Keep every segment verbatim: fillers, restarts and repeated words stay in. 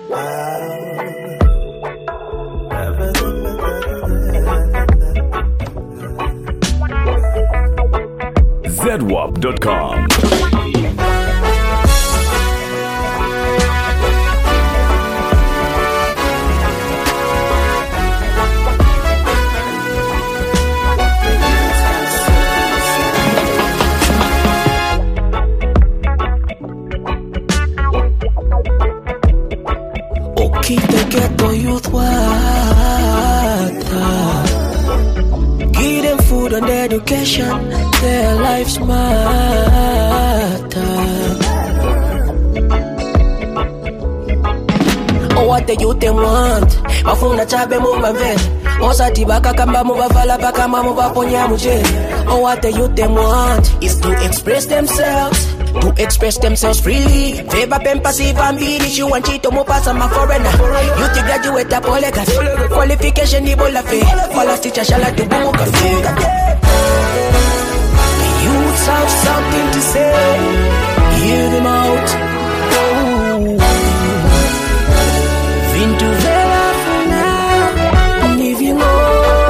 Z W A P dot com. Ukite ghetto youth water, give them food and education, their lives matter. Oh, what the youth them want, mafuna chabe mubave, osati baka kamba mubavala baka mamuba ponya muje. Oh, what the youth them want is to express themselves, to express themselves freely. Favor pen passive and beanish, you want chito mo pass my foreigner. You to graduate a polygas, qualification ni bola fe, wala teacher shala to boom cafe. The youths have something to say, hear them out. Vinto vera funa, living on.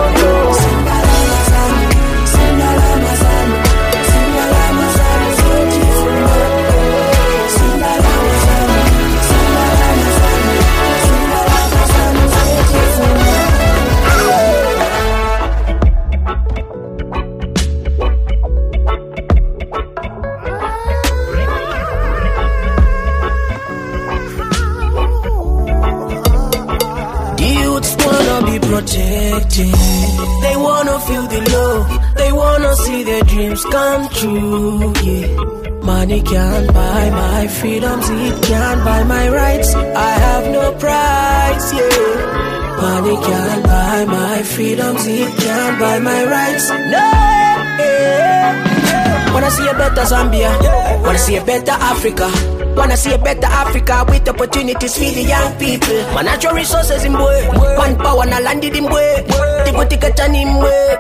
Protected. They wanna feel the love, they wanna see their dreams come true, yeah. Money can't buy my freedoms, it can't buy my rights, I have no price, yeah. Money can't buy my freedoms, it can't buy my rights, no, yeah, yeah. Wanna see a better Zambia, wanna see a better Africa, wanna see a better Africa with opportunities for the young people. My natural resources in boy, one power na landed in boy, tibutika chani in boy.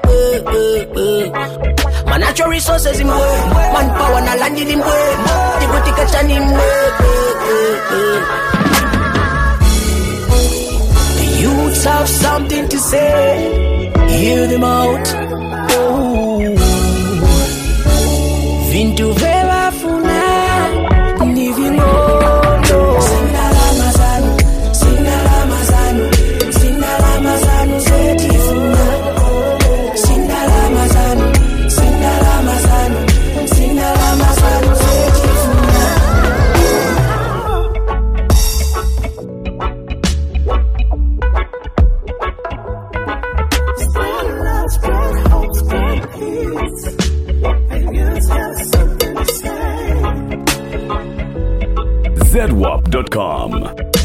My natural resources in boy, one power na landed in boy, tibutika chani in boy. The youths have something to say, hear them out. Oh, Vinto vera funa. Living on, no. Sing la Ramazanu, sing la Ramazanu, sing la Ramazanu, setifuna. Sing la Ramazanu, sing la Ramazanu, sing la Ramazanu, setifuna. Spread love, spread hope, spread peace. And you have something to say. Z W A P dot com.